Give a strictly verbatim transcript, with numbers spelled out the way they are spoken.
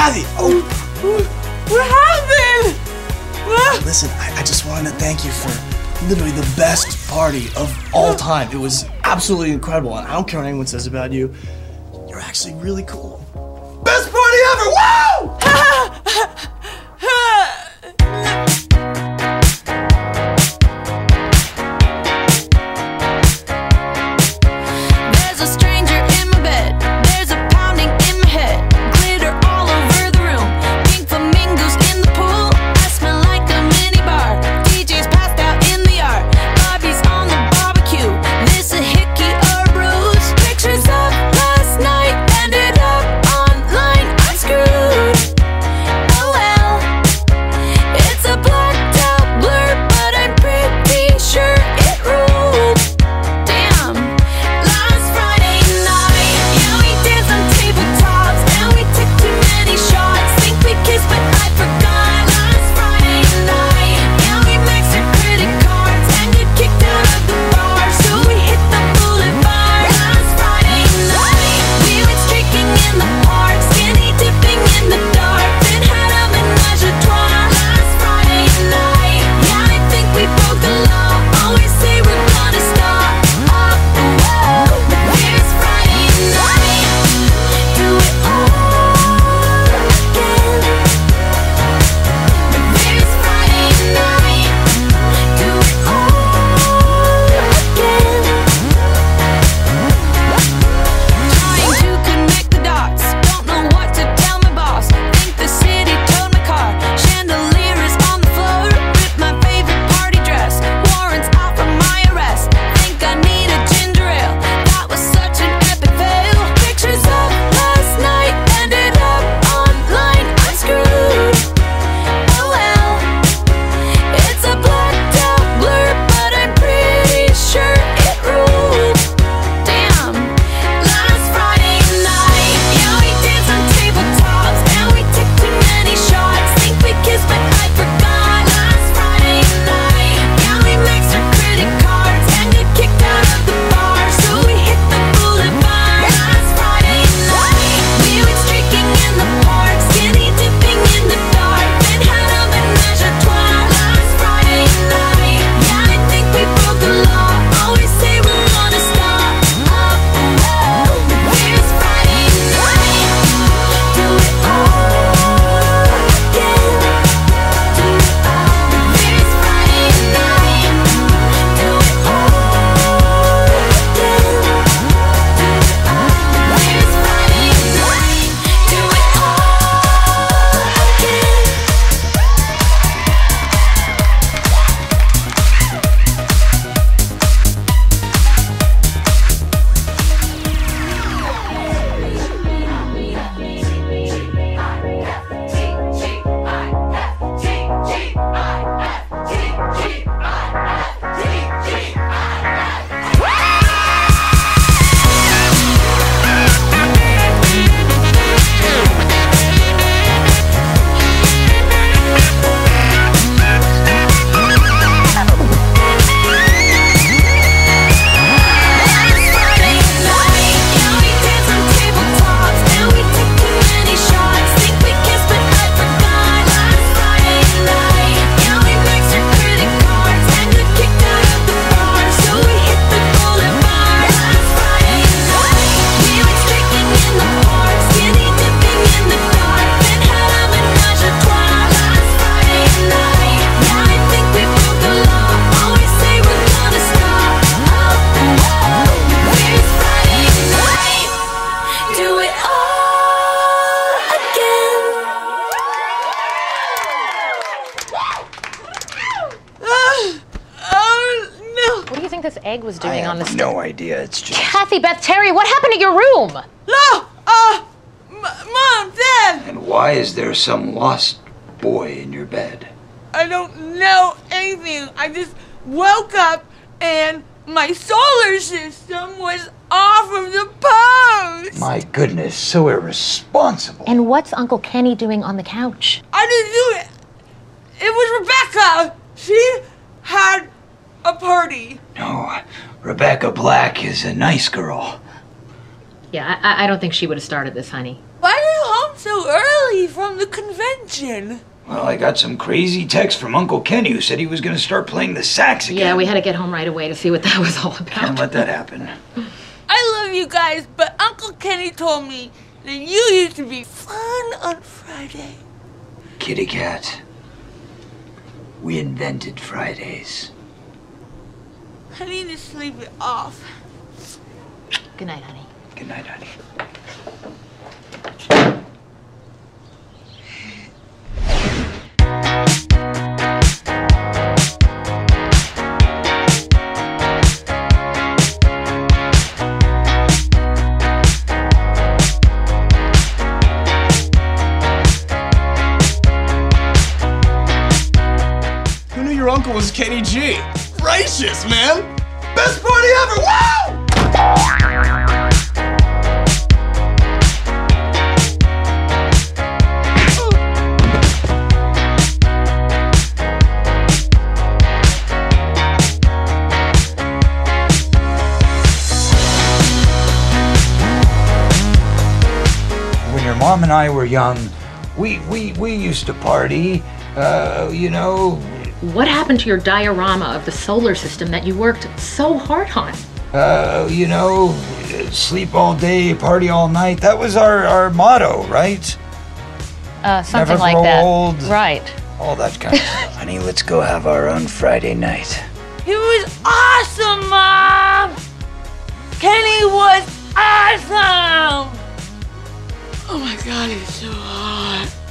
Kathy! Oh! What happened? Listen, I, I just wanted to thank you for literally the best party of all time. It was absolutely incredible, and I don't care what anyone says about you. You're actually really cool. Best party ever! Woo! There's a stranger in my bed. There's a pounding in my head. Glitter all over the room. Pink flamingos in the pool. I smell like a mini bar. D J's passed out in the yard. Bobby's on the barbecue. This a hickey or a bruise. Pictures of last night ended up online. I'm screwed. Oh well. It's a blacked out blur, but I'm pretty sure it ruled. Damn. Last Friday night, yeah, we danced on tabletops, and we took too many shots. Think we kissed, but I forgot. Last Friday night, yeah, we maxed our credit cards and got kicked out of the bar, so we hit the boulevard. Last Friday night, we went streaking in the park, skinny dipping in the dark, then had a menage a trois. Last Friday night, yeah, I think we broke the law. Always say we're gonna stop. Oh, whoa. Here's Friday night. Do it all again. Here's Friday night. Do it all again. Trying to connect the dots. Don't know what to tell my boss. Think the city towed my car. Chandelier is on the floor. Rip my favorite party dress. Warrants out for my arrest. Think I need a ginger ale. That was such an epic fail. Pictures of last night ended up online. I'm screwed. Oh well. It's a blacked out blur, but I'm pretty sure it ruled. Damn. Last Friday night, yeah, we danced on tabletops, and we took too many shots. Think we kissed, but I forgot. Last Friday night, yeah, we maxed our credit cards and got kicked out of the bar, so we hit the boulevard. Last Friday night, we went streaking in the park, skinny dipping in the dark, then had a menage a trois. Last Friday night, yeah, I think we broke the law. Always say we're gonna stop. Oh, whoa. Here's Friday night. Do it all again. Do it all. Here's Friday night. Do it all again. Do it all. Here's Friday night. Do it What do you think this egg was doing I on the have st- no idea. It's just. Kathy, Beth, Terry, what happened to your room? No! Uh, m- Mom, Dad! And why is there some lost boy in your bed? I don't know anything. I just woke up and my solar system was off of the post. My goodness, so irresponsible. And what's Uncle Kenny doing on the couch? I didn't do it. It was Rebecca. She had a party. No, Rebecca Black is a nice girl. Yeah, I, I don't think she would have started this, honey. Why are you home home so early from the convention? Well, I got some crazy text from Uncle Kenny who said he was going to start playing the sax again. Yeah, we had to get home right away to see what that was all Can't about. let that happen. I love you guys, but Uncle Kenny told me that you used to be fun on Friday. Kitty cat. We invented Fridays. I need to sleep it off. Good night, honey. Good night, honey. Who knew your uncle was Kenny G? Gracious, man! Best party ever! Wow! When your mom and I were young, we we we used to party. Uh, you know, What happened to your diorama of the solar system that you worked so hard on? uh, you know, sleep all day, party all night. That was our our motto, right? Uh, something Never like grow that. old. Right. All that kind of stuff. Honey, let's go have our own Friday night. It was awesome, Mom! Kenny was awesome! Oh my god, he's so hot.